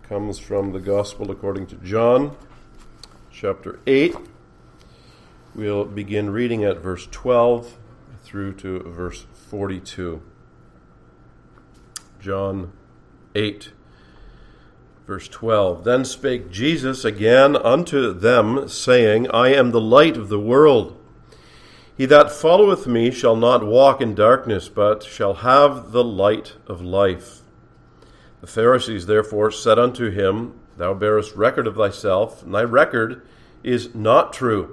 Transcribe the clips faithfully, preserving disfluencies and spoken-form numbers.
comes from the Gospel according to John, chapter eight. We'll begin reading at verse twelve through to verse forty-two. John eight, verse twelve. Then spake Jesus again unto them, saying, I am the light of the world. He that followeth me shall not walk in darkness, but shall have the light of life. The Pharisees therefore said unto him, Thou bearest record of thyself, and thy record is not true.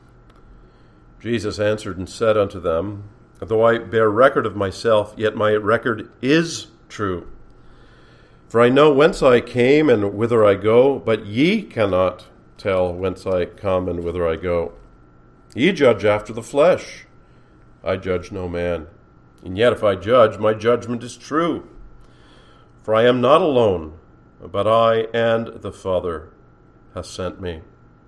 Jesus answered and said unto them, Though I bear record of myself, yet my record is true. For I know whence I came and whither I go, but ye cannot tell whence I come and whither I go. Ye judge after the flesh. I judge no man. And yet if I judge, my judgment is true. For I am not alone, but I and the Father hath sent me.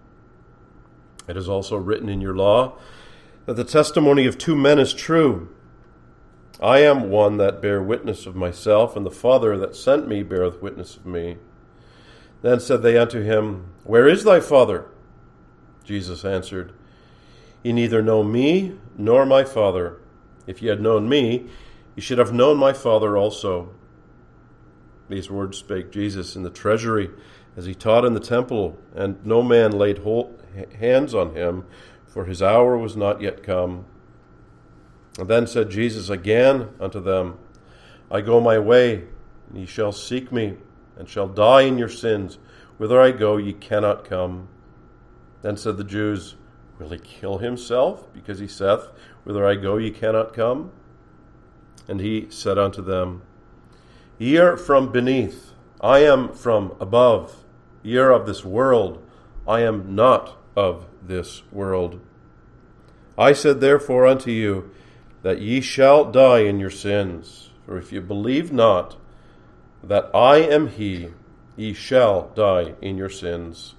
It is also written in your law that the testimony of two men is true. I am one that bear witness of myself, and the Father that sent me beareth witness of me. Then said they unto him, Where is thy Father? Jesus answered, Ye neither know me nor my Father. If ye had known me, ye should have known my Father also. These words spake Jesus in the treasury, as he taught in the temple, and no man laid hold, hands on him, for his hour was not yet come. And then said Jesus again unto them, I go my way, and ye shall seek me, and shall die in your sins. Whither I go, ye cannot come. Then said the Jews, Will he kill himself, because he saith, Whither I go, ye cannot come? And he said unto them, Ye are from beneath, I am from above. Ye are of this world, I am not of this world. I said therefore unto you, that ye shall die in your sins. For if ye believe not that I am he, ye shall die in your sins.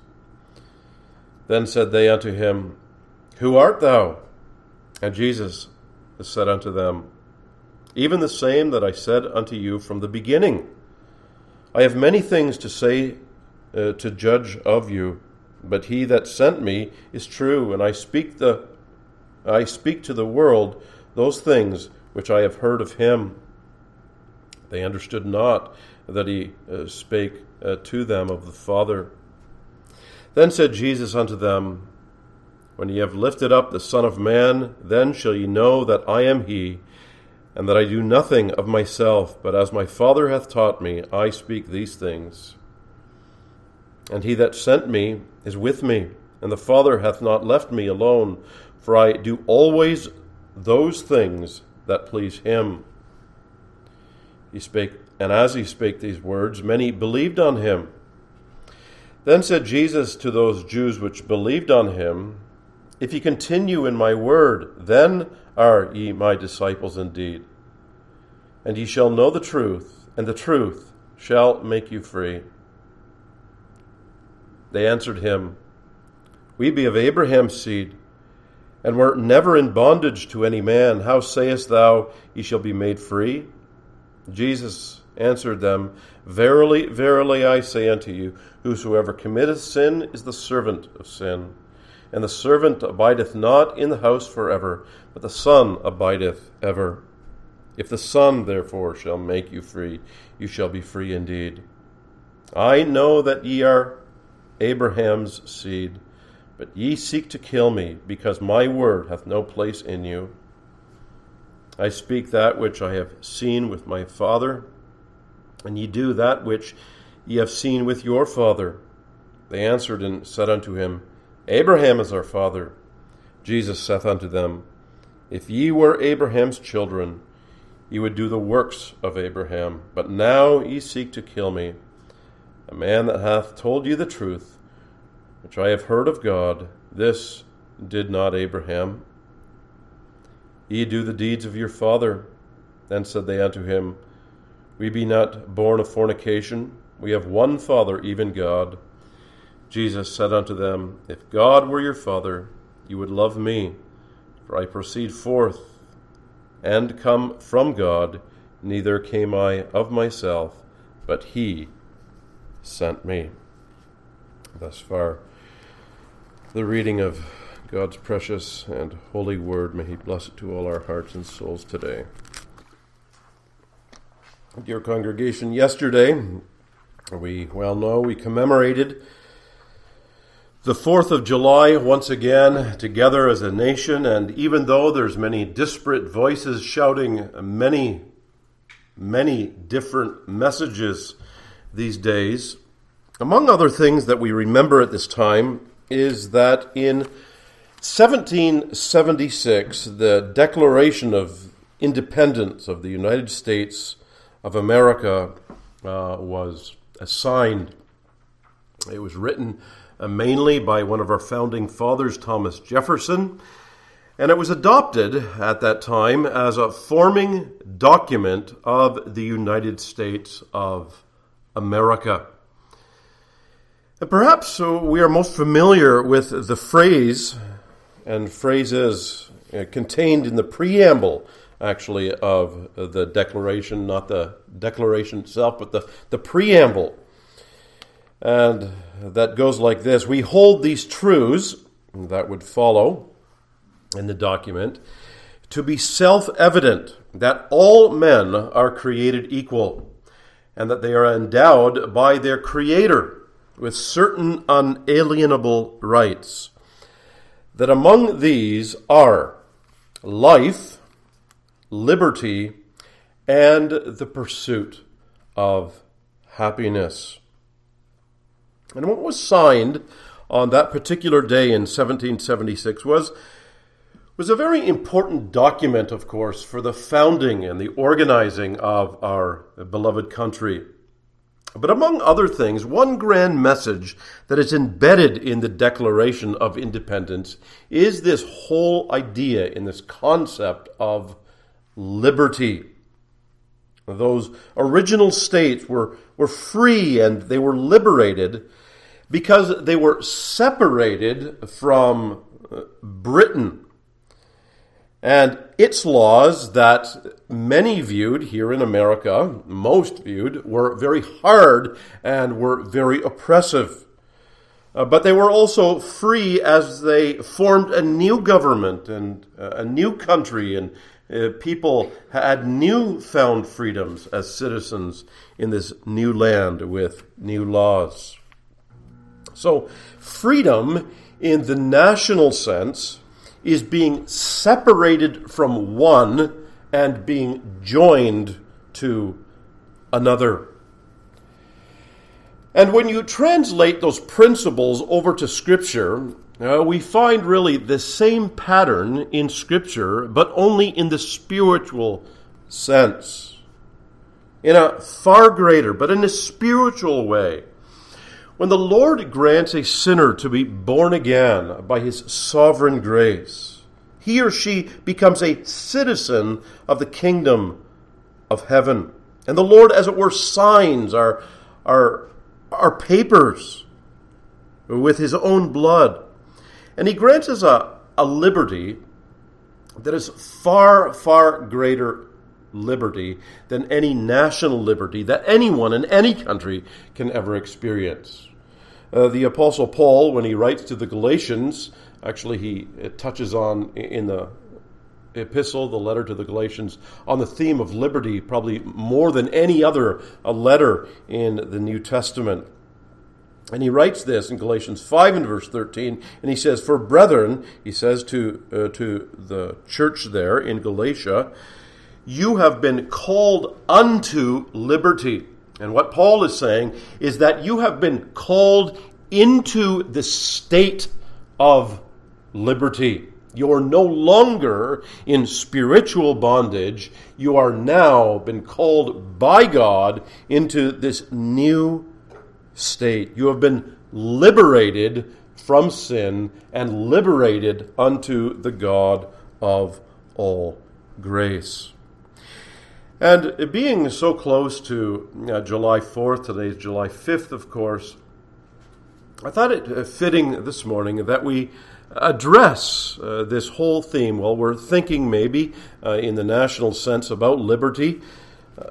Then said they unto him, Who art thou? And Jesus said unto them, Even the same that I said unto you from the beginning. I have many things to say uh, to judge of you, but he that sent me is true, and I speak the I speak to the world those things which I have heard of him. They understood not that he uh, spake uh, to them of the Father. Then said Jesus unto them, When ye have lifted up the Son of Man, then shall ye know that I am he, and that I do nothing of myself, but as my Father hath taught me, I speak these things. And he that sent me is with me, and the Father hath not left me alone, for I do always those things that please him. He spake, and as he spake these words, many believed on him. Then said Jesus to those Jews which believed on him, If ye continue in my word, then are ye my disciples indeed. And ye shall know the truth, and the truth shall make you free. They answered him, We be of Abraham's seed, and were never in bondage to any man. How sayest thou, Ye shall be made free? Jesus answered them, Verily, verily, I say unto you, whosoever committeth sin is the servant of sin. And the servant abideth not in the house forever, but the Son abideth ever. If the Son, therefore, shall make you free, you shall be free indeed. I know that ye are Abraham's seed, but ye seek to kill me, because my word hath no place in you. I speak that which I have seen with my Father, and ye do that which ye have seen with your father. They answered and said unto him, Abraham is our father. Jesus saith unto them, If ye were Abraham's children, ye would do the works of Abraham. But now ye seek to kill me, a man that hath told you the truth, which I have heard of God. This did not Abraham. Ye do the deeds of your father. Then said they unto him, We be not born of fornication. We have one Father, even God. Jesus said unto them, If God were your Father, you would love me, for I proceed forth and come from God, neither came I of myself, but he sent me. Thus far, the reading of God's precious and holy word. May he bless it to all our hearts and souls today. Dear congregation, yesterday, we well know, we commemorated the fourth of July once again together as a nation, and even though there's many disparate voices shouting many, many different messages these days, among other things that we remember at this time is that in seventeen seventy-six, the Declaration of Independence of the United States of America uh, was signed. It was written uh, mainly by one of our founding fathers, Thomas Jefferson, and it was adopted at that time as a forming document of the United States of America. And perhaps uh, we are most familiar with the phrase and phrases uh, contained in the preamble, actually, of the Declaration, not the Declaration itself, but the, the preamble. And that goes like this: we hold these truths, that would follow in the document, to be self-evident that all men are created equal, and that they are endowed by their Creator with certain unalienable rights, that among these are life, liberty, and the pursuit of happiness. And what was signed on that particular day in seventeen seventy-six was, was a very important document, of course, for the founding and the organizing of our beloved country. But among other things, one grand message that is embedded in the Declaration of Independence is this whole idea in this concept of liberty. Those original states were, were free and they were liberated because they were separated from Britain and its laws that many viewed here in America, most viewed, were very hard and were very oppressive. Uh, but they were also free as they formed a new government and uh, a new country, and uh, people had newfound freedoms as citizens in this new land with new laws. So freedom in the national sense is being separated from one and being joined to another. And when you translate those principles over to Scripture, uh, we find really the same pattern in Scripture, but only in the spiritual sense. In a far greater, but in a spiritual way. When the Lord grants a sinner to be born again by his sovereign grace, he or she becomes a citizen of the kingdom of heaven. And the Lord, as it were, signs our, our, our papers with his own blood. And he grants us a, a liberty that is far, far greater liberty than any national liberty that anyone in any country can ever experience. Uh, the Apostle Paul, when he writes to the Galatians, actually he touches on in the epistle, the letter to the Galatians, on the theme of liberty probably more than any other a letter in the New Testament. And he writes this in Galatians five and verse thirteen, and he says, "For brethren," he says to uh, to the church there in Galatia, "you have been called unto liberty." And what Paul is saying is that you have been called into the state of liberty. You are no longer in spiritual bondage. You are now been called by God into this new state. You have been liberated from sin and liberated unto the God of all grace. And being so close to uh, July fourth, today's July fifth, of course, I thought it uh, fitting this morning that we address uh, this whole theme. While we're thinking maybe uh, in the national sense about liberty, uh,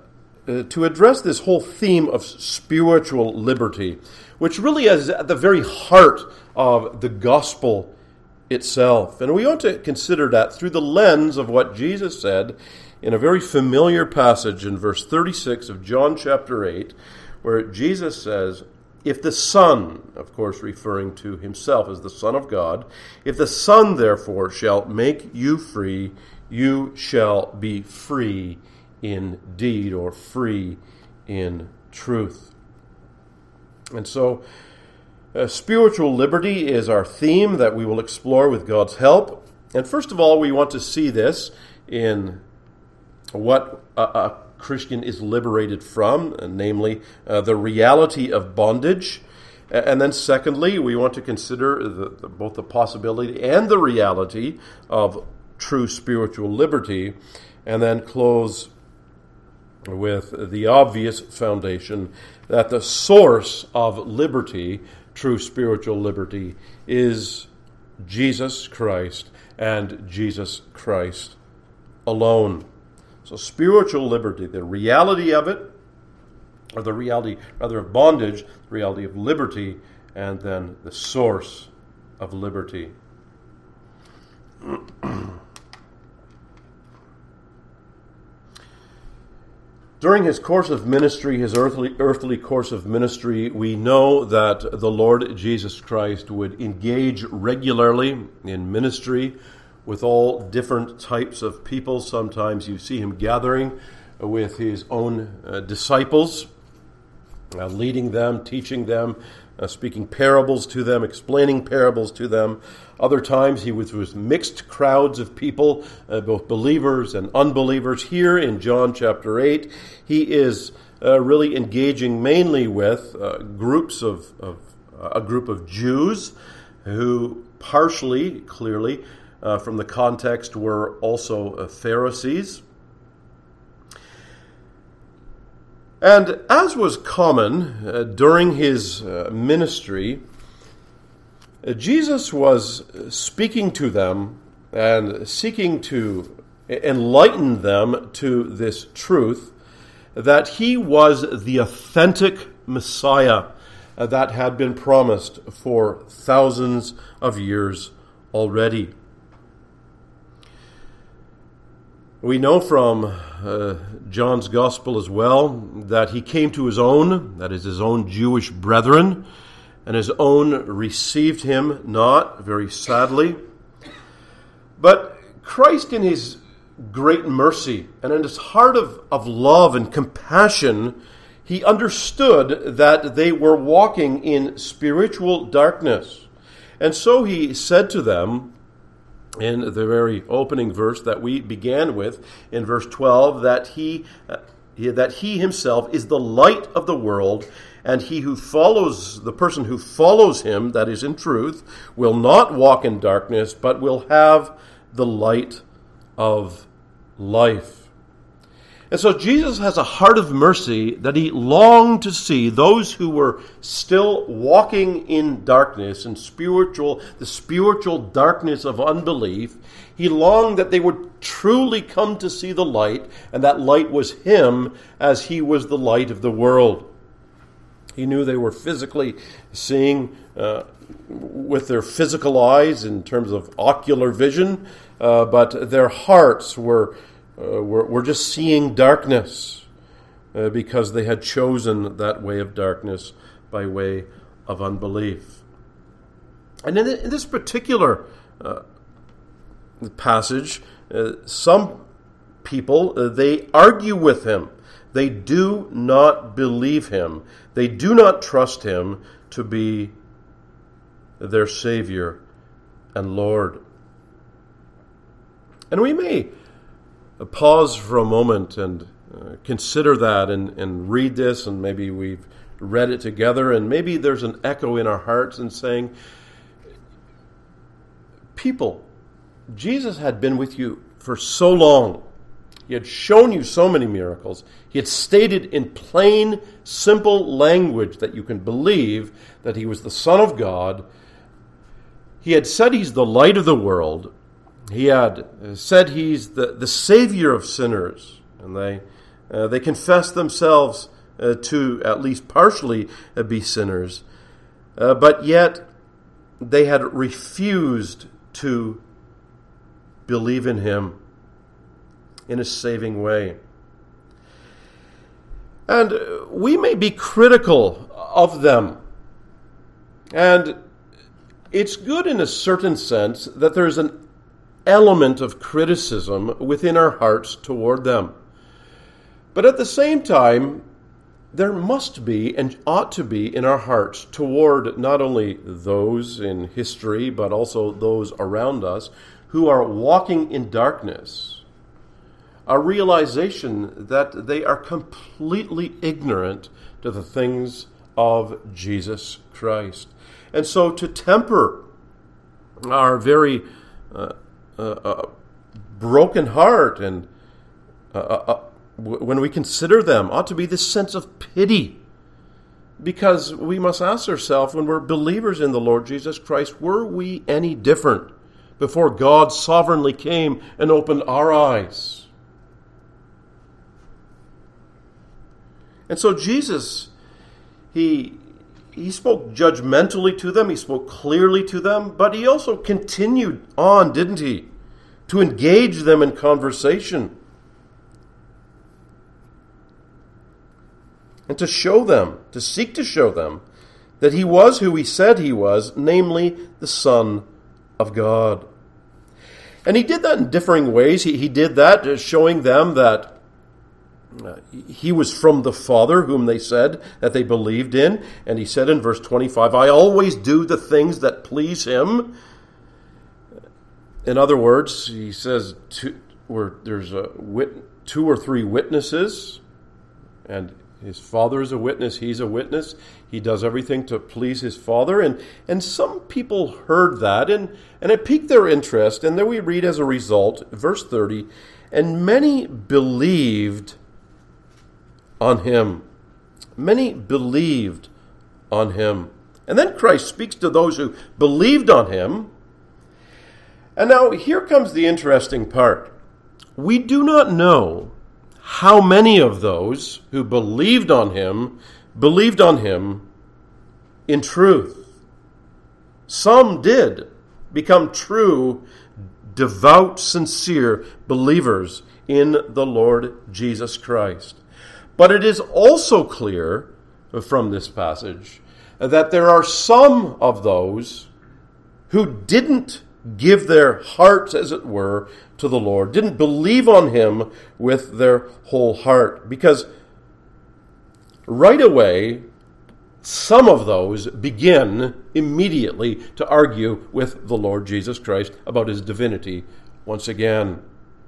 uh, to address this whole theme of spiritual liberty, which really is at the very heart of the gospel itself. And we ought to consider that through the lens of what Jesus said in a very familiar passage in verse thirty-six of John chapter eight, where Jesus says, "If the Son," of course referring to himself as the Son of God, "if the Son therefore shall make you free, you shall be free indeed," or free in truth. And so, uh, spiritual liberty is our theme that we will explore with God's help. And first of all, we want to see this in what a, a Christian is liberated from, namely uh, the reality of bondage. And then secondly, we want to consider the, the, both the possibility and the reality of true spiritual liberty, and then close with the obvious foundation that the source of liberty, true spiritual liberty, is Jesus Christ and Jesus Christ alone. So spiritual liberty, the reality of it, or the reality, rather, of bondage, the reality of liberty, and then the source of liberty. During his course of ministry, his earthly, earthly course of ministry, we know that the Lord Jesus Christ would engage regularly in ministry with all different types of people. Sometimes you see him gathering with his own uh, disciples, uh, leading them, teaching them, uh, speaking parables to them, explaining parables to them. Other times he was with mixed crowds of people, uh, both believers and unbelievers. Here in John chapter eight, he is uh, really engaging mainly with uh, groups of, of uh, a group of Jews who partially, clearly, uh, from the context, were also uh, Pharisees. And as was common uh, during his uh, ministry, uh, Jesus was speaking to them and seeking to enlighten them to this truth that he was the authentic Messiah uh, that had been promised for thousands of years already. We know from uh, John's Gospel as well that he came to his own, that is his own Jewish brethren, and his own received him not, very sadly. But Christ, in his great mercy and in his heart of, of love and compassion, he understood that they were walking in spiritual darkness. And so he said to them, in the very opening verse that we began with, in verse twelve, that he uh, that he himself is the light of the world, and he who follows, the person who follows him, that is in truth, will not walk in darkness, but will have the light of life. And so Jesus has a heart of mercy that he longed to see those who were still walking in darkness and spiritual, the spiritual darkness of unbelief. He longed that they would truly come to see the light, and that light was him, as he was the light of the world. He knew they were physically seeing uh, with their physical eyes in terms of ocular vision, uh, but their hearts were Uh, we're, we're just seeing darkness uh, because they had chosen that way of darkness by way of unbelief. And in, in this particular uh, passage, uh, some people, uh, they argue with him. They do not believe him. They do not trust him to be their Savior and Lord. And we may pause for a moment and uh, consider that and, and read this, and maybe we've read it together, and maybe there's an echo in our hearts and saying, people, Jesus had been with you for so long. He had shown you so many miracles. He had stated in plain, simple language that you can believe that he was the Son of God. He had said he's the light of the world. He had said he's the, the Savior of sinners, and they Uh, they confessed themselves uh, to at least partially uh, be sinners. Uh, but yet they had refused to believe in him in a saving way. And we may be critical of them. And it's good in a certain sense that there's an element of criticism within our hearts toward them. But at the same time, there must be and ought to be in our hearts toward not only those in history, but also those around us who are walking in darkness, a realization that they are completely ignorant to the things of Jesus Christ. And so to temper our very uh, uh, uh, broken heart and uh, uh, when we consider them, ought to be this sense of pity. Because we must ask ourselves, when we're believers in the Lord Jesus Christ, were we any different before God sovereignly came and opened our eyes? And so Jesus, he, he spoke judgmentally to them, he spoke clearly to them, but he also continued on, didn't he, to engage them in conversation. And to show them, to seek to show them, that he was who he said he was, namely the Son of God. And he did that in differing ways. He, he did that showing them that uh, he was from the Father, whom they said that they believed in. And he said in verse twenty-five, I always do the things that please him. In other words, he says two, where there's a wit, two or three witnesses, and his Father is a witness, he's a witness. He does everything to please his Father. And, and some people heard that, and, and it piqued their interest. And then we read as a result, verse thirty, and many believed on him. Many believed on him. And then Christ speaks to those who believed on him. And now here comes the interesting part. We do not know how many of those who believed on him, believed on him in truth. Some did become true, devout, sincere believers in the Lord Jesus Christ. But it is also clear from this passage that there are some of those who didn't give their hearts, as it were, to the Lord, didn't believe on him with their whole heart. Because right away, some of those begin immediately to argue with the Lord Jesus Christ about his divinity once again.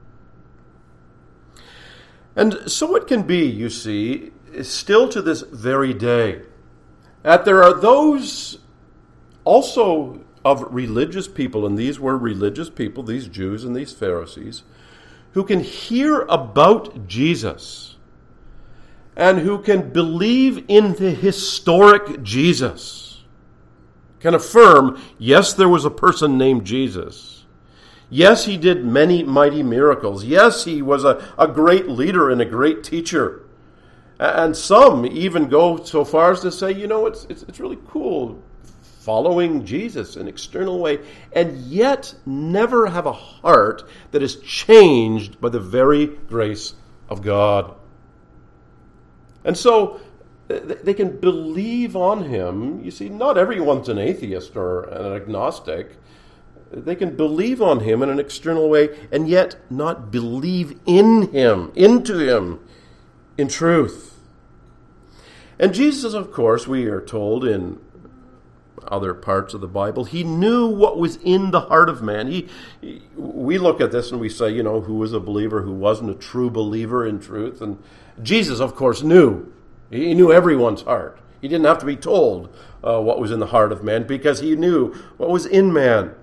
And so it can be, you see, still to this very day, that there are those also of religious people, and these were religious people, these Jews and these Pharisees, who can hear about Jesus and who can believe in the historic Jesus, can affirm, yes, there was a person named Jesus. Yes, he did many mighty miracles. Yes, he was a, a great leader and a great teacher. And some even go so far as to say, you know, it's it's, it's really cool following Jesus in an external way, and yet never have a heart that is changed by the very grace of God. And so they can believe on him. You see, not everyone's an atheist or an agnostic. They can believe on him in an external way and yet not believe in him, into him, in truth. And Jesus, of course, we are told in other parts of the Bible, he knew what was in the heart of man. He, he, we look at this and we say, you know, who was a believer, who wasn't a true believer in truth. And Jesus, of course, knew. He knew everyone's heart. He didn't have to be told uh, what was in the heart of man, because he knew what was in man.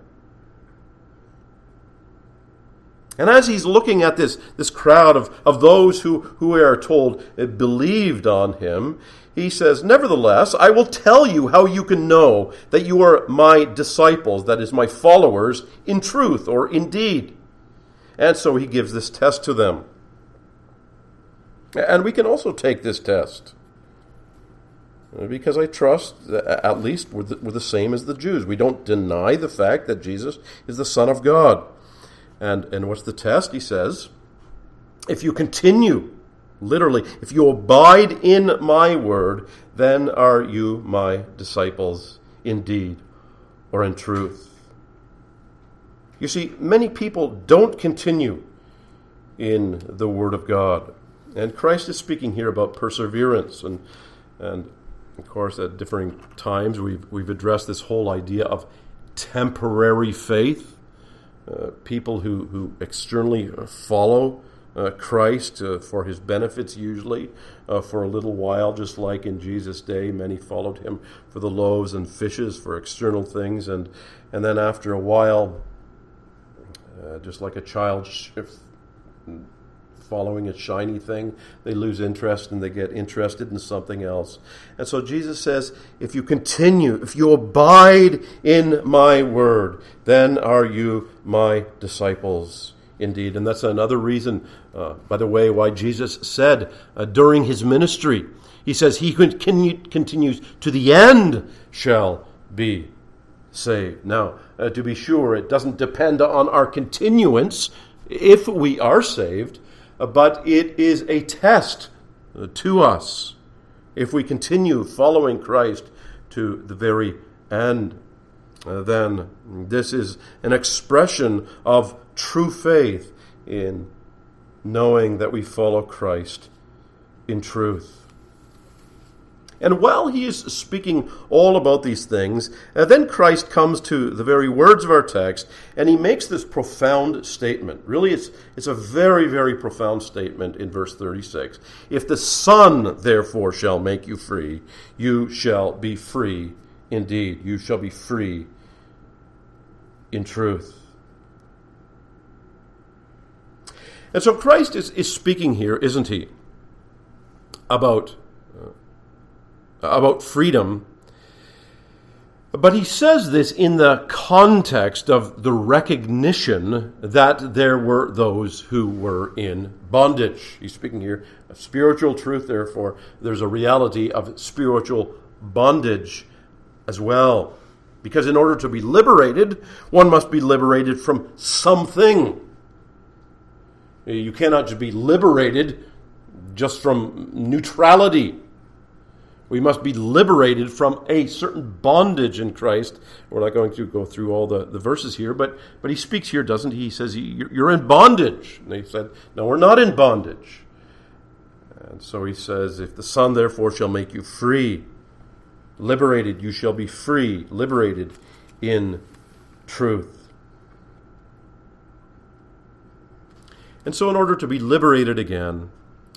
And as he's looking at this, this crowd of, of those who, who we are told believed on him, he says, nevertheless, I will tell you how you can know that you are my disciples, that is, my followers, in truth or in deed. And so he gives this test to them. And we can also take this test, because I trust that at least we're the, we're the same as the Jews. We don't deny the fact that Jesus is the Son of God. And, and what's the test? He says, if you continue, literally, if you abide in my word, then are you my disciples indeed, or in truth. You see, many people don't continue in the word of God. And Christ is speaking here about perseverance. And, and of course, at differing times, we've, we've addressed this whole idea of temporary faith. Uh, people who, who externally follow uh, Christ uh, for his benefits usually, uh, for a little while, just like in Jesus' day, many followed him for the loaves and fishes, for external things. And, and then after a while, uh, just like a child sh- following a shiny thing, they lose interest and they get interested in something else. And so Jesus says, if you continue, if you abide in my word, then are you my disciples indeed. And that's another reason, uh, by the way, why Jesus said uh, during his ministry, he says, he who continues to the end shall be saved. Now, uh, to be sure, it doesn't depend on our continuance if we are saved, but it is a test to us if we continue following Christ to the very end. Uh, then this is an expression of true faith in knowing that we follow Christ in truth. And while he is speaking all about these things, uh, then Christ comes to the very words of our text, and he makes this profound statement. Really, it's, it's a very, very profound statement in verse thirty-six. If the Son, therefore, shall make you free, you shall be free indeed. You shall be free in truth. And so Christ is, is speaking here, isn't he, about about freedom. But he says this in the context of the recognition that there were those who were in bondage. He's speaking here of spiritual truth, therefore there's a reality of spiritual bondage as well. Because in order to be liberated, one must be liberated from something. You cannot just be liberated just from neutrality. We must be liberated from a certain bondage in Christ. We're not going to go through all the, the verses here, but, but he speaks here, doesn't he? He says, you're in bondage. And they said, no, we're not in bondage. And so he says, if the Son therefore shall make you free, liberated, you shall be free, liberated in truth. And so in order to be liberated again,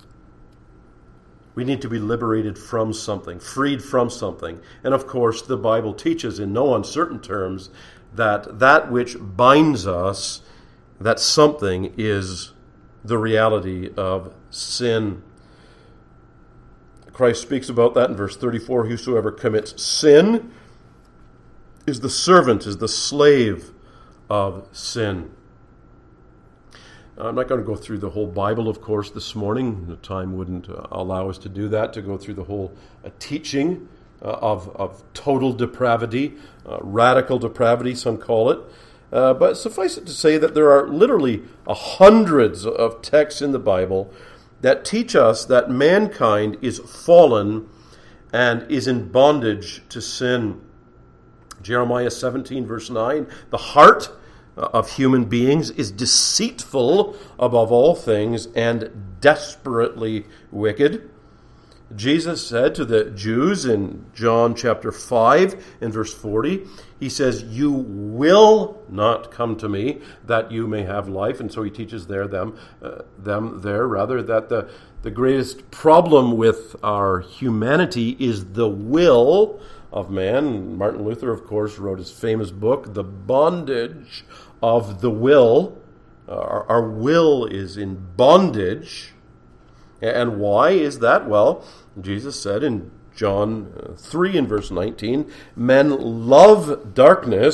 we need to be liberated from something, freed from something. And of course, the Bible teaches in no uncertain terms that that which binds us, that something is the reality of sin. Christ speaks about that in verse thirty-four. Whosoever commits sin is the servant, is the slave of sin. I'm not going to go through the whole Bible, of course, this morning. The time wouldn't uh, allow us to do that, to go through the whole uh, teaching uh, of, of total depravity, uh, radical depravity, some call it. Uh, but suffice it to say that there are literally uh, hundreds of texts in the Bible that teach us that mankind is fallen and is in bondage to sin. Jeremiah seventeen, verse nine, the heart of human beings is deceitful above all things and desperately wicked. Jesus said to the Jews in John chapter five and verse forty, he says, you will not come to me that you may have life. And so he teaches there them uh, them there rather that the, the greatest problem with our humanity is the will of man. Martin Luther, of course, wrote his famous book, The Bondage of the Will. Uh, our, our will is in bondage. And why is that? Well, Jesus said in John three and verse nineteen, men love darkness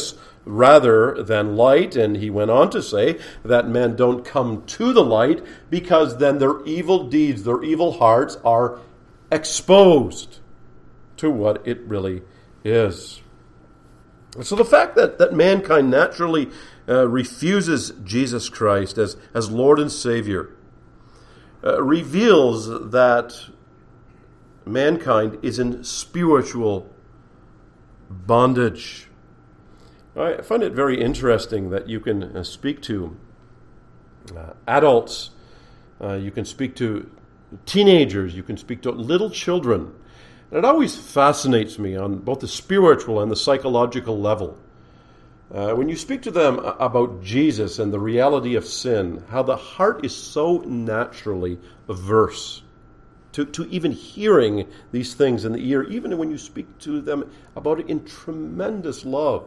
rather than light. And he went on to say that men don't come to the light because then their evil deeds, their evil hearts are exposed to what it really is. So the fact that, that mankind naturally uh, refuses Jesus Christ as, as Lord and Savior uh, reveals that mankind is in spiritual bondage. I find it very interesting that you can uh, speak to uh, adults, uh, you can speak to teenagers, you can speak to little children. And it always fascinates me on both the spiritual and the psychological level. Uh, when you speak to them about Jesus and the reality of sin, how the heart is so naturally averse to, to even hearing these things in the ear, even when you speak to them about it in tremendous love.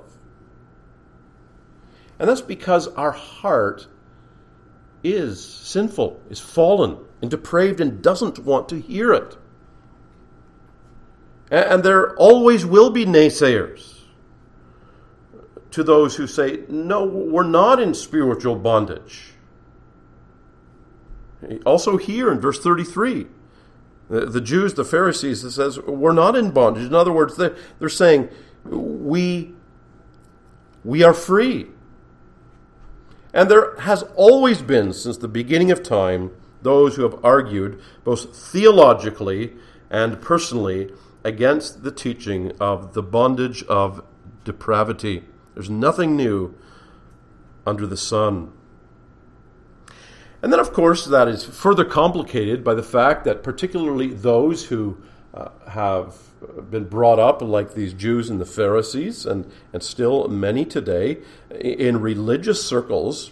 And that's because our heart is sinful, is fallen and depraved and doesn't want to hear it. And there always will be naysayers to those who say, no, we're not in spiritual bondage. Also here in verse thirty-three, the Jews, the Pharisees, it says, we're not in bondage. In other words, they're, they're saying, we, we are free. And there has always been, since the beginning of time, those who have argued, both theologically and personally, against the teaching of the bondage of depravity. There's nothing new under the sun. And then, of course, that is further complicated by the fact that particularly those who uh, have been brought up like these Jews and the Pharisees, and, and still many today, in religious circles,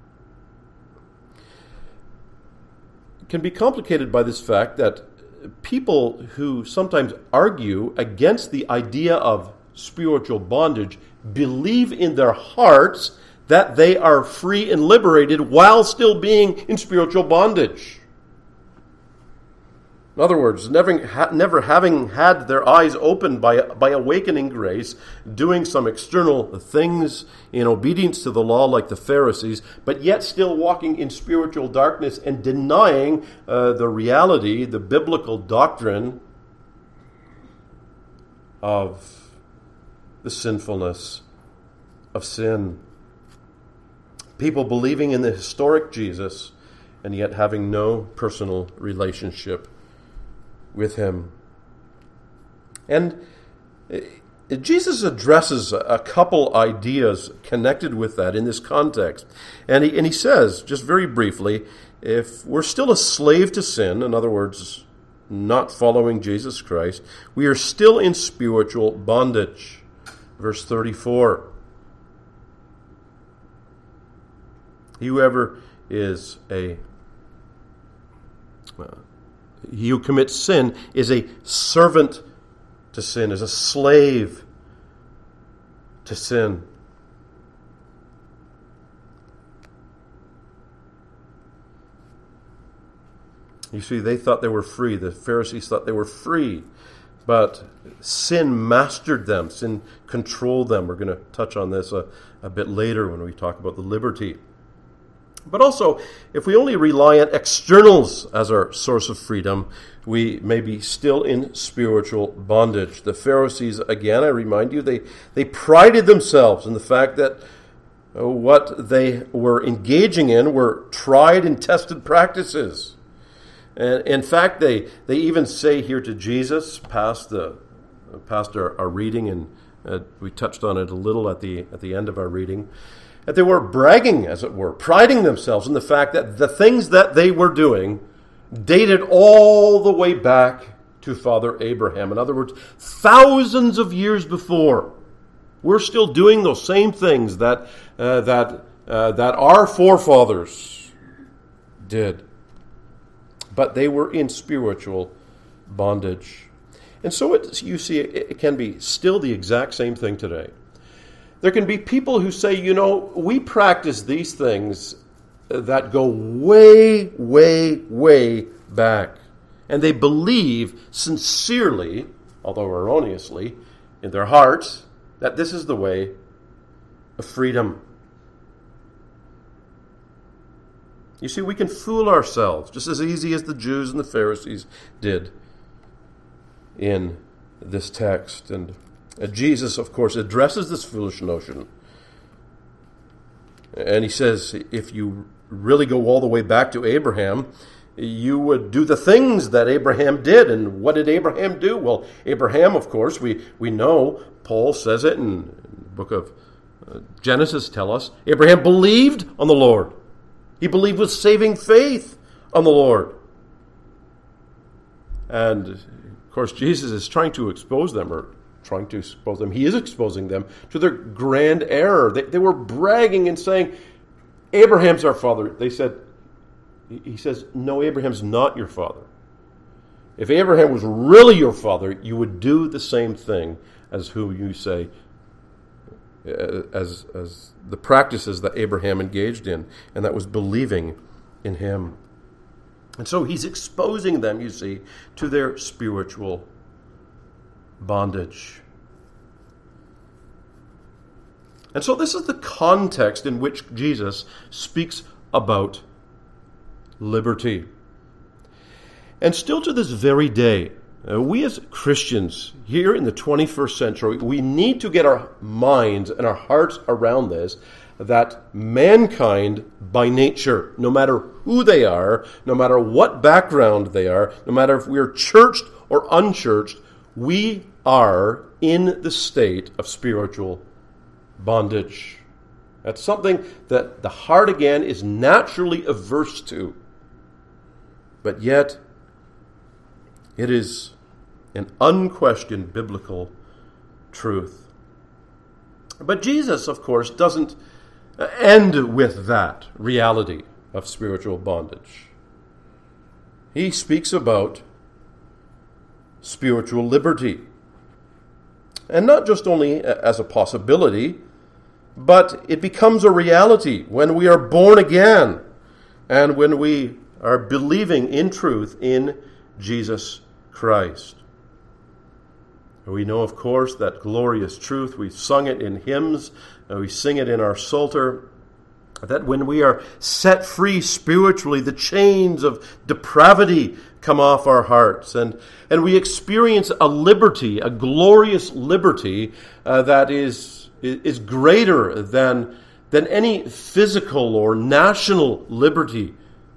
can be complicated by this fact that people who sometimes argue against the idea of spiritual bondage believe in their hearts that they are free and liberated while still being in spiritual bondage. In other words, never, ha- never having had their eyes opened by, by awakening grace, doing some external things in obedience to the law like the Pharisees, but yet still walking in spiritual darkness and denying uh, the reality, the biblical doctrine of the sinfulness of sin. People believing in the historic Jesus and yet having no personal relationship with him. And Jesus addresses a couple ideas connected with that in this context. And he, and he says, just very briefly, if we're still a slave to sin, in other words, not following Jesus Christ, we are still in spiritual bondage. Verse thirty-four. Whoever is a uh, he who commits sin is a servant to sin, is a slave to sin. You see, they thought they were free. The Pharisees thought they were free. But sin mastered them. Sin controlled them. We're going to touch on this a, a bit later when we talk about the liberty. But also, if we only rely on externals as our source of freedom, we may be still in spiritual bondage. The Pharisees, again, I remind you, they, they prided themselves in the fact that uh, what they were engaging in were tried and tested practices. And in fact, they, they even say here to Jesus, past the past our, our reading, and uh, we touched on it a little at the at the end of our reading, that they were bragging, as it were, priding themselves in the fact that the things that they were doing dated all the way back to Father Abraham. In other words, thousands of years before. We're still doing those same things that uh, that uh, that our forefathers did. But they were in spiritual bondage. And so it, you see, it, it can be still the exact same thing today. There can be people who say, you know, we practice these things that go way, way, way back. And they believe sincerely, although erroneously, in their hearts, that this is the way of freedom. You see, we can fool ourselves just as easy as the Jews and the Pharisees did in this text. And Jesus, of course, addresses this foolish notion. And he says, if you really go all the way back to Abraham, you would do the things that Abraham did. And what did Abraham do? Well, Abraham, of course, we, we know, Paul says it in the book of Genesis tell us, Abraham believed on the Lord. He believed with saving faith on the Lord. And, of course, Jesus is trying to expose them, or trying to expose them. He is exposing them to their grand error. They, they were bragging and saying, Abraham's our father. They said, he says, no, Abraham's not your father. If Abraham was really your father, you would do the same thing as who you say, as as the practices that Abraham engaged in, and that was believing in him. And so he's exposing them, you see, to their spiritual bondage. And so this is the context in which Jesus speaks about liberty. And still to this very day, Uh, we as Christians here in the twenty-first century, we need to get our minds and our hearts around this, that mankind by nature, no matter who they are, no matter what background they are, no matter if we're churched or unchurched, we are in the state of spiritual bondage. That's something that the heart, again, is naturally averse to. But yet, it is an unquestioned biblical truth. But Jesus, of course, doesn't end with that reality of spiritual bondage. He speaks about spiritual liberty. And not just only as a possibility, but it becomes a reality when we are born again and when we are believing in truth in Jesus Christ. We know, of course, that glorious truth. We've sung it in hymns, and we sing it in our Psalter, that when we are set free spiritually, the chains of depravity come off our hearts, and, and we experience a liberty, a glorious liberty uh, that is, is greater than, than any physical or national liberty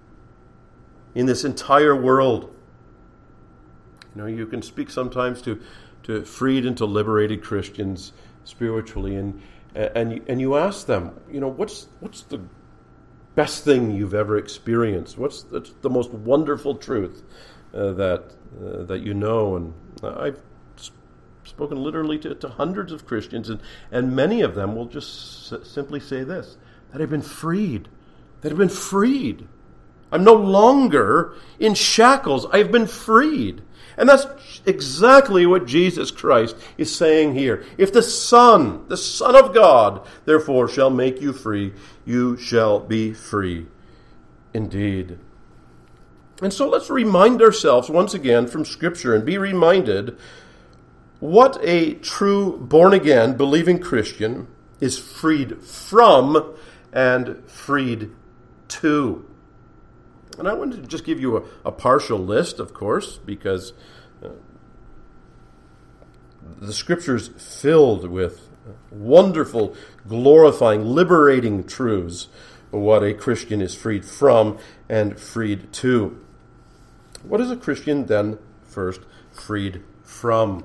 in this entire world. You know, you can speak sometimes to to freed and to liberated Christians spiritually, and and you, and you ask them, you know, what's what's the best thing you've ever experienced? What's the, the most wonderful truth uh, that uh, that you know? And I've spoken literally to, to hundreds of Christians, and, and many of them will just s- simply say this, that I've been freed, that I've been freed. I'm no longer in shackles. I've been freed. And that's exactly what Jesus Christ is saying here. If the Son, the Son of God, therefore shall make you free, you shall be free indeed. And so let's remind ourselves once again from Scripture and be reminded what a true born-again believing Christian is freed from and freed to. And I wanted to just give you a, a partial list, of course, because uh, the Scripture's filled with wonderful, glorifying, liberating truths of what a Christian is freed from and freed to. What is a Christian then first freed from?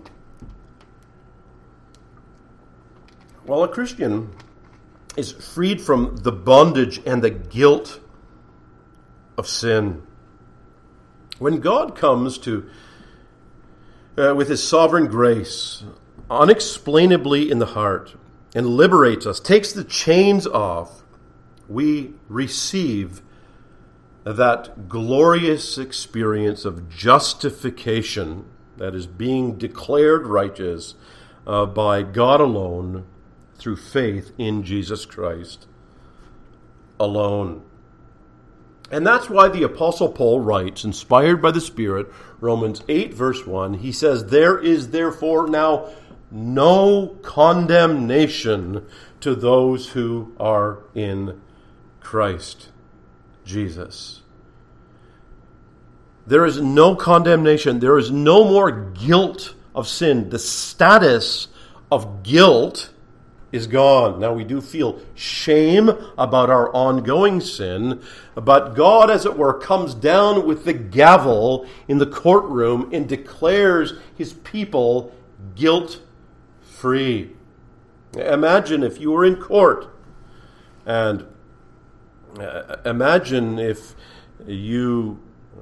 Well, a Christian is freed from the bondage and the guilt of sin. When God comes to, uh, with his sovereign grace, unexplainably in the heart, and liberates us, takes the chains off, we receive that glorious experience of justification, that is being declared righteous uh, by God alone through faith in Jesus Christ alone. And that's why the Apostle Paul writes, inspired by the Spirit, Romans eight, verse one, he says, "There is therefore now no condemnation to those who are in Christ Jesus. There is no condemnation. There is no more guilt of sin. The status of guilt is gone. Now, we do feel shame about our ongoing sin, but God, as it were, comes down with the gavel in the courtroom and declares his people guilt-free. Imagine if you were in court, and uh, imagine if you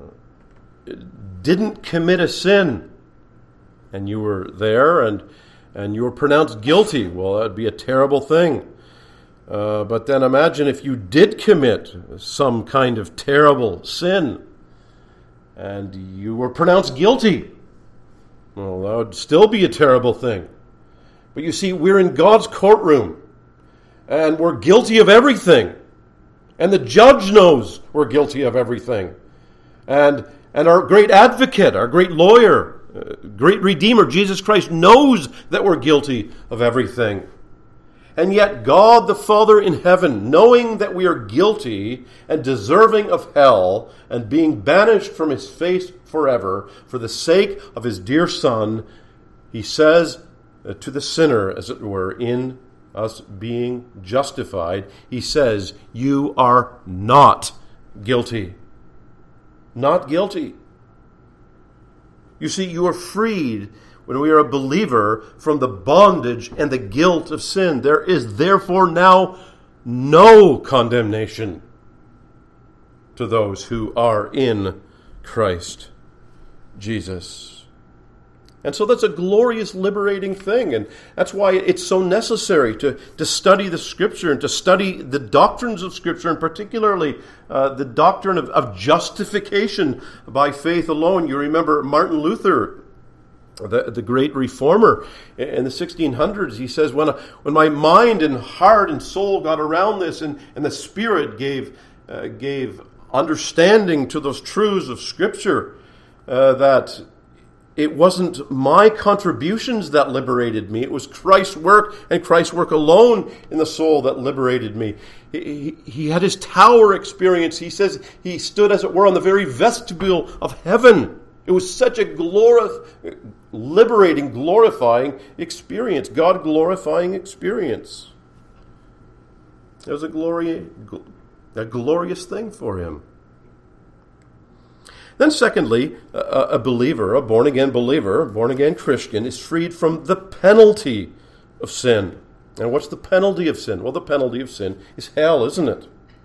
didn't commit a sin, and you were there, and and you were pronounced guilty. Well, that would be a terrible thing. Uh, but then imagine if you did commit some kind of terrible sin, and you were pronounced guilty. Well, that would still be a terrible thing. But you see, we're in God's courtroom, and we're guilty of everything. And the judge knows we're guilty of everything. And, and our great advocate, our great lawyer, Uh, great Redeemer, Jesus Christ, knows that we're guilty of everything. And yet God the Father in heaven, knowing that we are guilty and deserving of hell and being banished from his face forever for the sake of his dear Son, he says uh, to the sinner, as it were, in us being justified, he says, you are not guilty. Not guilty. You see, you are freed when we are a believer from the bondage and the guilt of sin. There is therefore now no condemnation to those who are in Christ Jesus. And so that's a glorious, liberating thing. And that's why it's so necessary to, to study the Scripture and to study the doctrines of Scripture, and particularly uh, the doctrine of, of justification by faith alone. You remember Martin Luther, the, the great reformer in the sixteen hundreds. He says, when, when my mind and heart and soul got around this, and, and the Spirit gave, uh, gave understanding to those truths of Scripture, uh, that it wasn't my contributions that liberated me. It was Christ's work and Christ's work alone in the soul that liberated me. He, he, he had his tower experience. He says he stood, as it were, on the very vestibule of heaven. It was such a glorif- liberating, glorifying experience, God-glorifying experience. It was a, glory, a glorious thing for him. Then secondly, a, a believer, a born-again believer, a born-again Christian, is freed from the penalty of sin. And what's the penalty of sin? Well, the penalty of sin is hell, isn't it?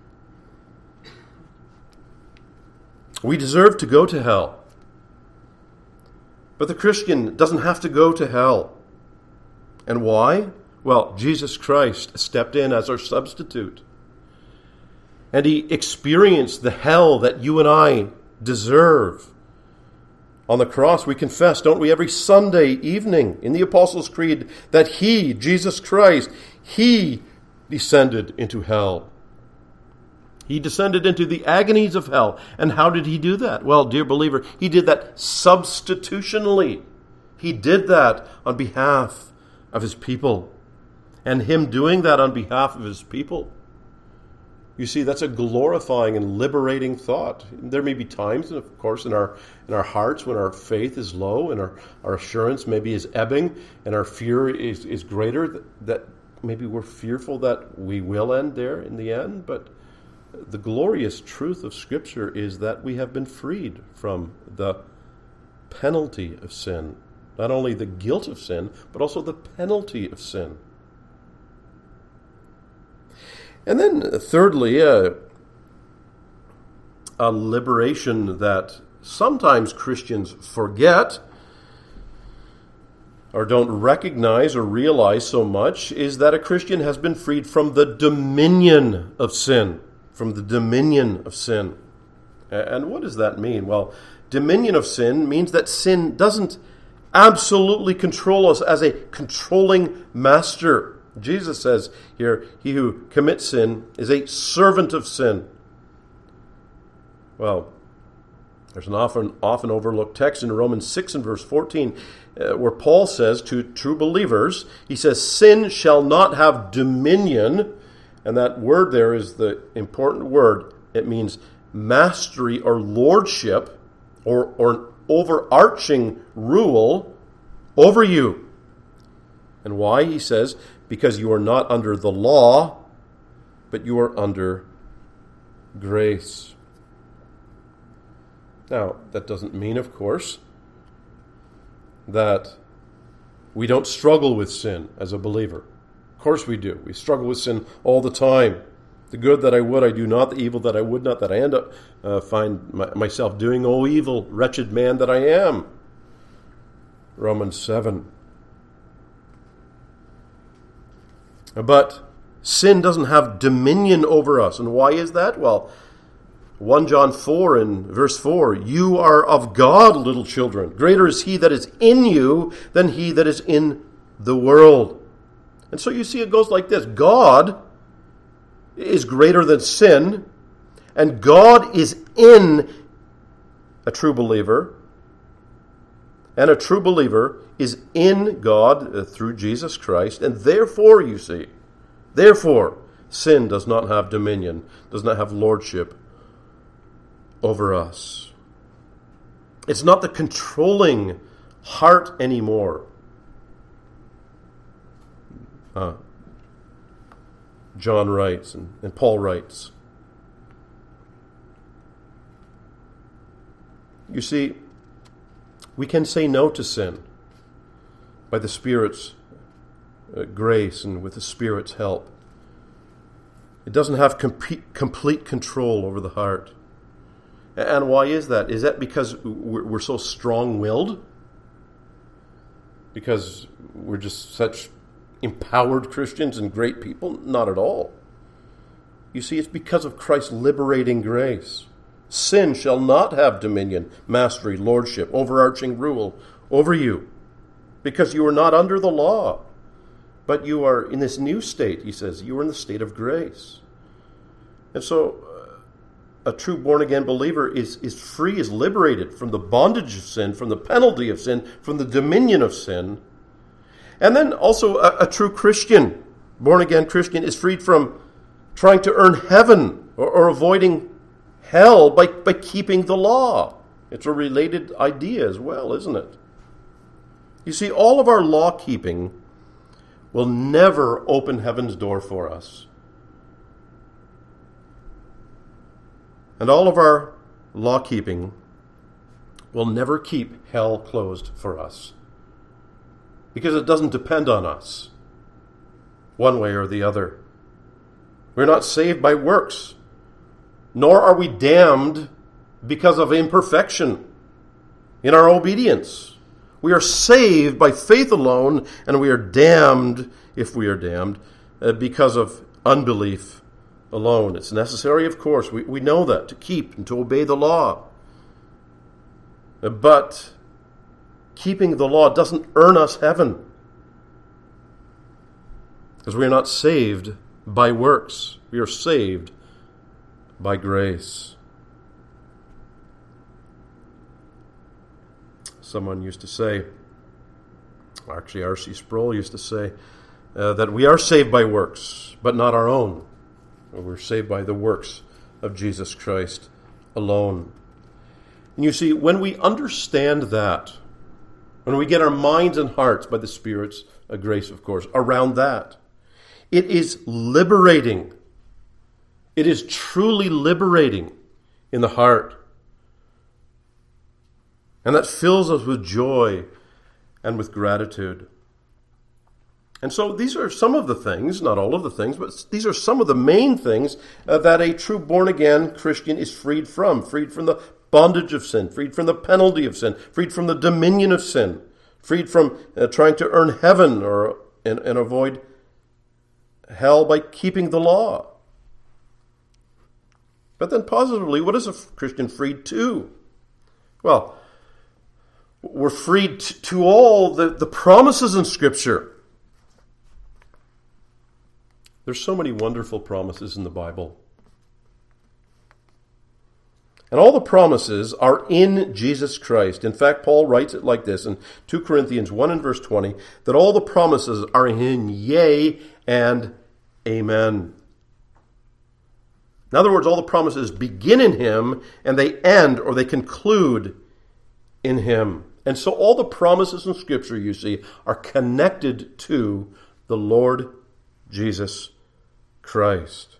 We deserve to go to hell. But the Christian doesn't have to go to hell. And why? Well, Jesus Christ stepped in as our substitute. And he experienced the hell that you and I deserve. On the cross, we confess, don't we, every Sunday evening in the Apostles' Creed, that he, Jesus Christ, he descended into hell. He descended into the agonies of hell. And how did he do that? Well, dear believer, he did that substitutionally. He did that on behalf of his people. And him doing that on behalf of his people, you see, that's a glorifying and liberating thought. There may be times, of course, in our in our hearts when our faith is low and our, our assurance maybe is ebbing and our fear is, is greater, that, that maybe we're fearful that we will end there in the end. But the glorious truth of Scripture is that we have been freed from the penalty of sin. Not only the guilt of sin, but also the penalty of sin. And then, thirdly, uh, a liberation that sometimes Christians forget or don't recognize or realize so much is that a Christian has been freed from the dominion of sin. From the dominion of sin. And what does that mean? Well, dominion of sin means that sin doesn't absolutely control us as a controlling master. Jesus says here, he who commits sin is a servant of sin. Well, There's an often often overlooked text in Romans six and verse fourteen uh, where Paul says to true believers, he says, sin shall not have dominion. And that word there is the important word. It means mastery or lordship or, or an overarching rule over you. And why? He says, because you are not under the law, but you are under grace. Now, that doesn't mean, of course, that we don't struggle with sin as a believer. Of course we do. We struggle with sin all the time. The good that I would, I do not. The evil that I would not, that I end up uh, find my, myself doing. Oh, evil, wretched man that I am. Romans seven. But sin doesn't have dominion over us. And why is that? Well, First John four and verse four, you are of God, little children. Greater is he that is in you than he that is in the world. And so you see it goes like this. God is greater than sin, and God is in a true believer, and a true believer is in God uh, through Jesus Christ, and therefore, you see, therefore, sin does not have dominion, does not have lordship over us. It's not the controlling heart anymore. Uh, John writes, and, and Paul writes. You see, we can say no to sin by the Spirit's uh, grace and with the Spirit's help. It doesn't have complete, complete control over the heart. And why is that? Is that because we're, we're so strong-willed? Because we're just such empowered Christians and great people? Not at all. You see, it's because of Christ's liberating grace. Sin shall not have dominion, mastery, lordship, overarching rule over you, because you are not under the law, but you are in this new state, he says. You are in the state of grace. And so a true born-again believer is, is free, is liberated from the bondage of sin, from the penalty of sin, from the dominion of sin. And then also a, a true Christian, born-again Christian, is freed from trying to earn heaven or, or avoiding hell by, by keeping the law. It's a related idea as well, isn't it? You see, all of our law-keeping will never open heaven's door for us. And all of our law-keeping will never keep hell closed for us. Because it doesn't depend on us, one way or the other. We're not saved by works, nor are we damned because of imperfection in our obedience. We are saved by faith alone, and we are damned, if we are damned, uh, because of unbelief alone. It's necessary, of course, we, we know that, to keep and to obey the law. But keeping the law doesn't earn us heaven, because we are not saved by works. We are saved by grace. Someone used to say, actually R C Sproul used to say, uh, that we are saved by works, but not our own. We're saved by the works of Jesus Christ alone. And you see, when we understand that, when we get our minds and hearts by the Spirit's uh, grace, of course, around that, it is liberating. It is truly liberating in the heart. And that fills us with joy and with gratitude. And so these are some of the things, not all of the things, but these are some of the main things uh, that a true born-again Christian is freed from. Freed from the bondage of sin, freed from the penalty of sin, freed from the dominion of sin, freed from uh, trying to earn heaven or and, and avoid hell by keeping the law. But then positively, what is a Christian freed to? Well, we're freed to all the, the promises in Scripture. There's so many wonderful promises in the Bible. And all the promises are in Jesus Christ. In fact, Paul writes it like this in two Corinthians one and verse twenty, that all the promises are in yea and amen. In other words, all the promises begin in him and they end or they conclude in him. And so all the promises in Scripture, you see, are connected to the Lord Jesus Christ.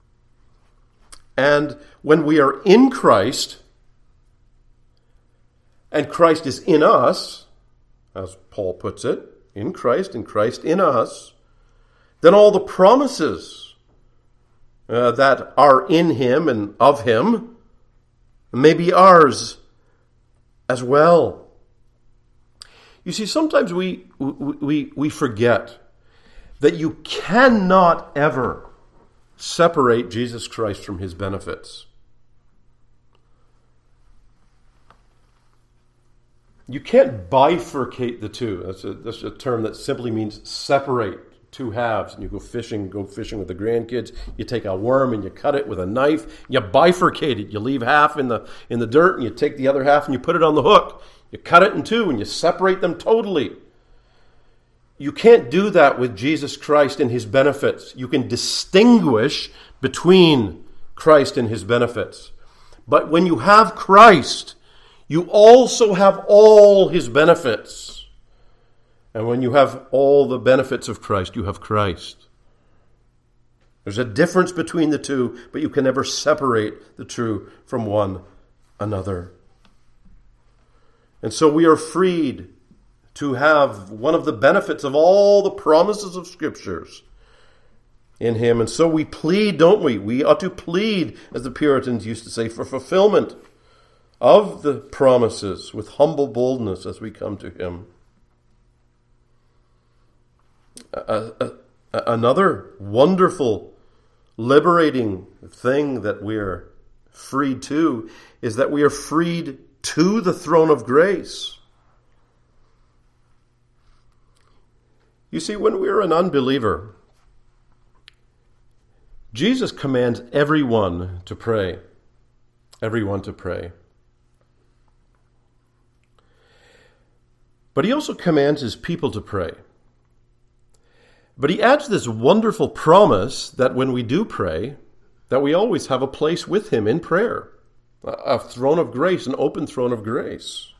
And when we are in Christ, and Christ is in us, as Paul puts it, in Christ, and Christ in us, then all the promises uh, that are in him and of him may be ours as well. You see, sometimes we, we, we forget that you cannot ever separate Jesus Christ from his benefits. You can't bifurcate the two. That's a, that's a term that simply means separate two halves. And you go fishing, go fishing with the grandkids. You take a worm and you cut it with a knife. You bifurcate it. You leave half in the in the dirt and you take the other half and you put it on the hook. You cut it in two and you separate them totally. You can't do that with Jesus Christ and his benefits. You can distinguish between Christ and his benefits. But when you have Christ, you also have all his benefits. And when you have all the benefits of Christ, you have Christ. There's a difference between the two, but you can never separate the two from one another. And so we are freed to have one of the benefits of all the promises of Scriptures in him. And so we plead, don't we? We ought to plead, as the Puritans used to say, for fulfillment of the promises with humble boldness as we come to him. A, a, a, another wonderful, liberating thing that we're freed to is that we are freed to the throne of grace. You see, when we're an unbeliever, Jesus commands everyone to pray. Everyone to pray. But he also commands his people to pray. But he adds this wonderful promise that when we do pray, that we always have a place with him in prayer. A throne of grace, an open throne of grace.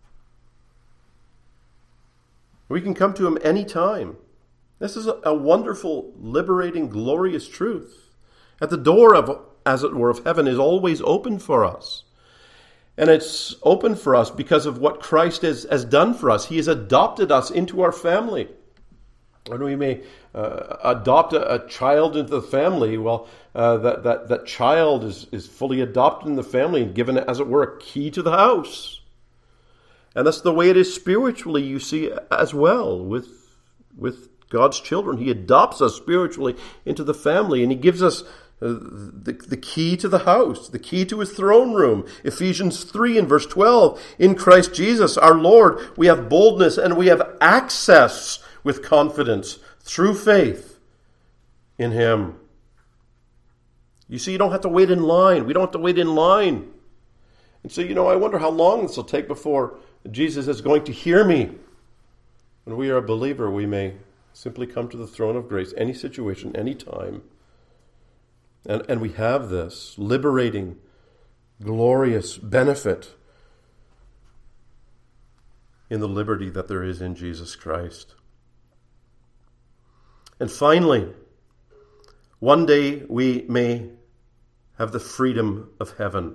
We can come to him any time. This is a, a wonderful, liberating, glorious truth. At the door of, as it were, of heaven is always open for us. And it's open for us because of what Christ has, has done for us. He has adopted us into our family. When we may uh, adopt a, a child into the family, well, uh, that, that, that child is, is fully adopted in the family and given, as it were, a key to the house. And that's the way it is spiritually, you see, as well, with, with God's children. He adopts us spiritually into the family, and he gives us uh, the, the key to the house, the key to his throne room. Ephesians three and verse twelve, in Christ Jesus our Lord, we have boldness and we have access with confidence through faith in him. You see, you don't have to wait in line. We don't have to wait in line. And so, you know, I wonder how long this will take before Jesus is going to hear me. When we are a believer, we may simply come to the throne of grace, any situation, any time. And, and we have this liberating, glorious benefit in the liberty that there is in Jesus Christ. And finally, one day we may have the freedom of heaven.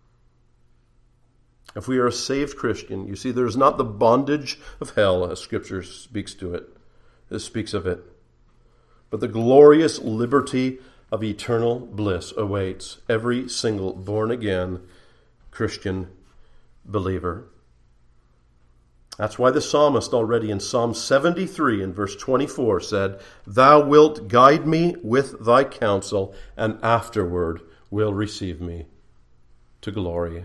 If we are a saved Christian, you see, there's not the bondage of hell, as Scripture speaks to it, it speaks of it, but the glorious liberty of eternal bliss awaits every single born-again Christian believer. That's why the psalmist already in Psalm seventy-three in verse twenty-four said, "Thou wilt guide me with thy counsel, and afterward will receive me to glory."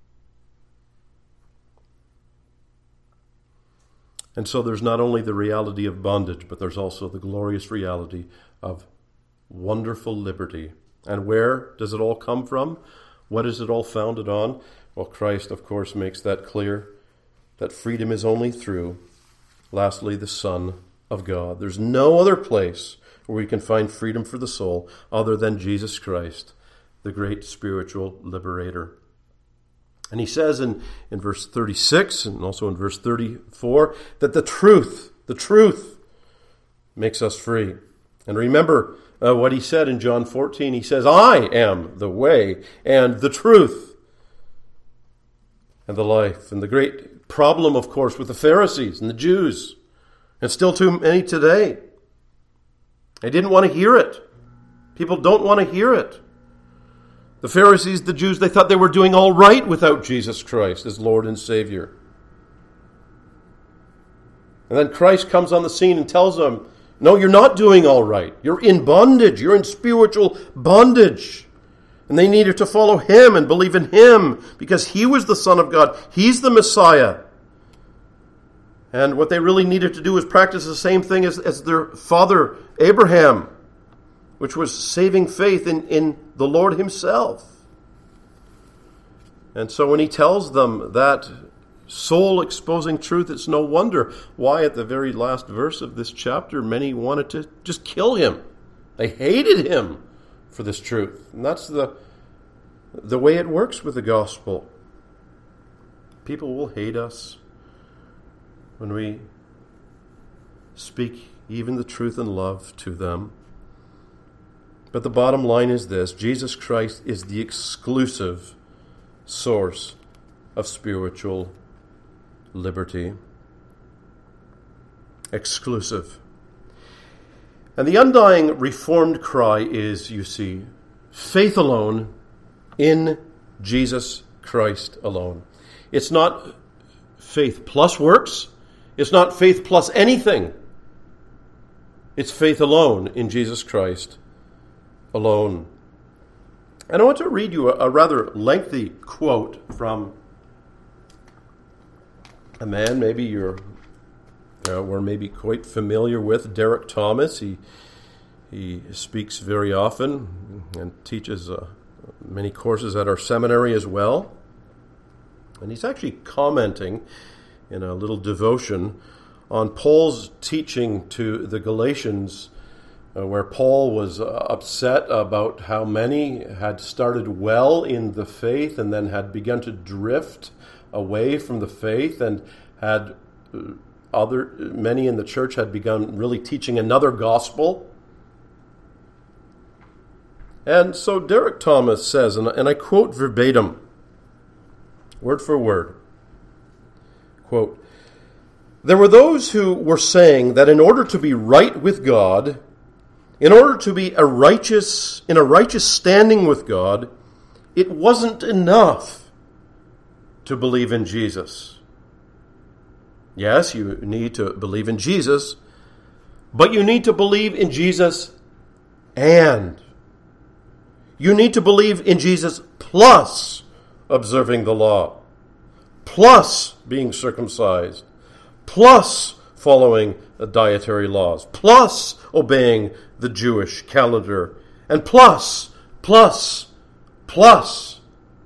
And so there's not only the reality of bondage, but there's also the glorious reality of wonderful liberty. And where does it all come from? What is it all founded on? Well, Christ, of course, makes that clear, that freedom is only through, lastly, the Son of God. There's no other place where we can find freedom for the soul other than Jesus Christ, the great spiritual liberator. And he says in, in verse thirty-six and also in verse thirty-four that the truth, the truth makes us free. And remember uh, what he said in John fourteen. He says, I am the way and the truth and the life. And the great problem, of course, with the Pharisees and the Jews, and still too many today, they didn't want to hear it. People don't want to hear it. The Pharisees, the Jews, they thought they were doing all right without Jesus Christ as Lord and Savior. And then Christ comes on the scene and tells them, no, you're not doing all right. You're in bondage. You're in spiritual bondage. And they needed to follow him and believe in him because he was the Son of God. He's the Messiah. And what they really needed to do was practice the same thing as, as their father Abraham, which was saving faith in, in the Lord himself. And so when he tells them that soul-exposing truth, it's no wonder why at the very last verse of this chapter, many wanted to just kill him. They hated him for this truth. And that's the, the way it works with the gospel. People will hate us when we speak even the truth in love to them. But the bottom line is this: Jesus Christ is the exclusive source of spiritual liberty. Exclusive. And the undying Reformed cry is, you see, faith alone in Jesus Christ alone. It's not faith plus works. It's not faith plus anything. It's faith alone in Jesus Christ alone. And I want to read you a, a rather lengthy quote from a man maybe you're uh, we're maybe quite familiar with, Derek Thomas. He he speaks very often and teaches uh, many courses at our seminary as well. And he's actually commenting in a little devotion on Paul's teaching to the Galatians, Uh, where Paul was uh, upset about how many had started well in the faith and then had begun to drift away from the faith, and had uh, other many in the church had begun really teaching another gospel. And so Derek Thomas says, and, and I quote verbatim, word for word, quote, "There were those who were saying that in order to be right with God, in order to be a righteous, in a righteous standing with God, it wasn't enough to believe in Jesus. Yes, you need to believe in Jesus, but you need to believe in Jesus and you need to believe in Jesus plus observing the law, plus being circumcised, plus following the dietary laws, plus obeying the Jewish calendar, and plus, plus, plus."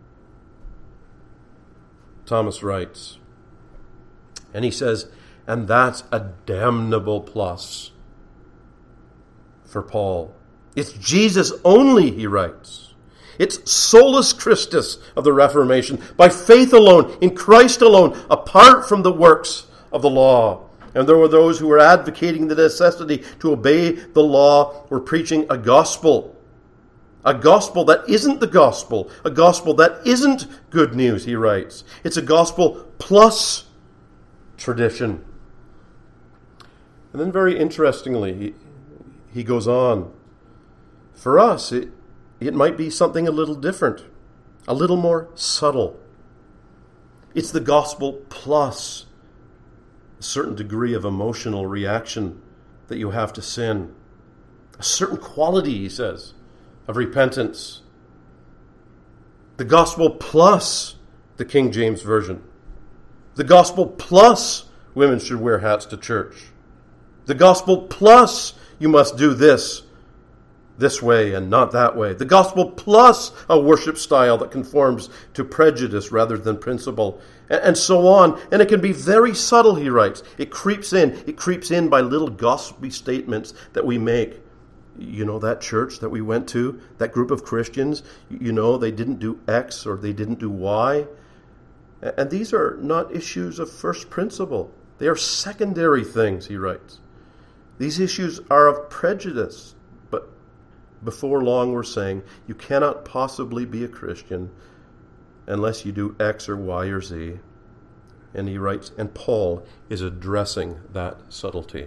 Thomas writes, and he says, and that's a damnable plus for Paul. It's Jesus only, he writes. It's solus Christus of the Reformation, by faith alone, in Christ alone, apart from the works of the law. And there were those who were advocating the necessity to obey the law, were preaching a gospel. A gospel that isn't the gospel. A gospel that isn't good news, he writes. It's a gospel plus tradition. And then very interestingly, he, he goes on. For us, it, it might be something a little different. A little more subtle. It's the gospel plus a certain degree of emotional reaction that you have to sin. A certain quality, he says, of repentance. The gospel plus the King James Version. The gospel plus women should wear hats to church. The gospel plus you must do this this way and not that way. The gospel plus a worship style that conforms to prejudice rather than principle, and, and so on. And it can be very subtle, he writes. It creeps in. It creeps in by little gossipy statements that we make. You know, that church that we went to, that group of Christians, you know, they didn't do X or they didn't do Y. And these are not issues of first principle. They are secondary things, he writes. These issues are of prejudice. But before long we're saying, you cannot possibly be a Christian unless you do X or Y or Z. And he writes, and Paul is addressing that subtlety.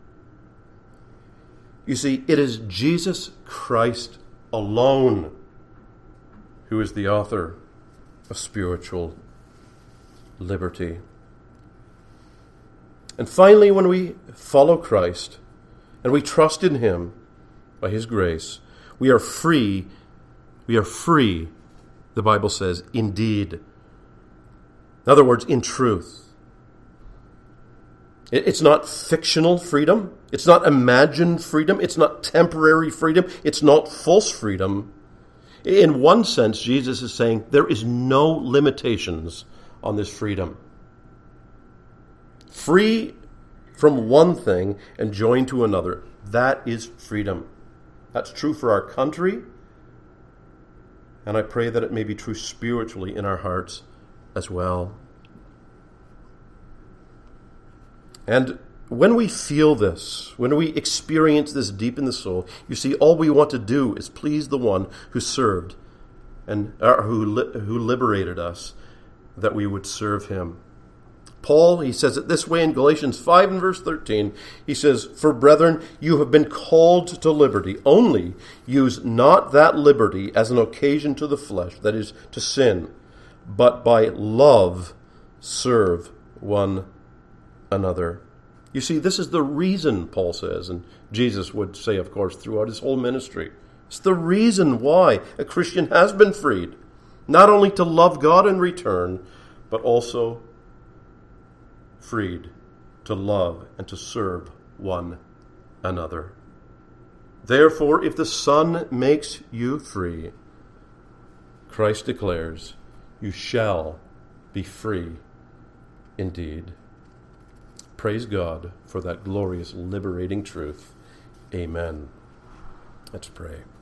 You see, it is Jesus Christ alone who is the author of spiritual liberty. And finally, when we follow Christ and we trust in him by his grace, we are free. We are free, the Bible says, indeed. In other words, in truth. It's not fictional freedom. It's not imagined freedom. It's not temporary freedom. It's not false freedom. In one sense, Jesus is saying there is no limitations on this freedom. Free from one thing and joined to another. That is freedom. That's true for our country. And I pray that it may be true spiritually in our hearts as well. And when we feel this, when we experience this deep in the soul, you see, all we want to do is please the one who served and uh, who li- who liberated us, that we would serve him. Paul, he says it this way in Galatians five and verse thirteen. He says, "For brethren, you have been called to liberty. Only use not that liberty as an occasion to the flesh, that is, to sin, but by love serve one another." You see, this is the reason, Paul says, and Jesus would say, of course, throughout his whole ministry. It's the reason why a Christian has been freed, not only to love God in return, but also freed to love and to serve one another. Therefore, if the Son makes you free, Christ declares, you shall be free indeed. Praise God for that glorious, liberating truth. Amen. Let's pray.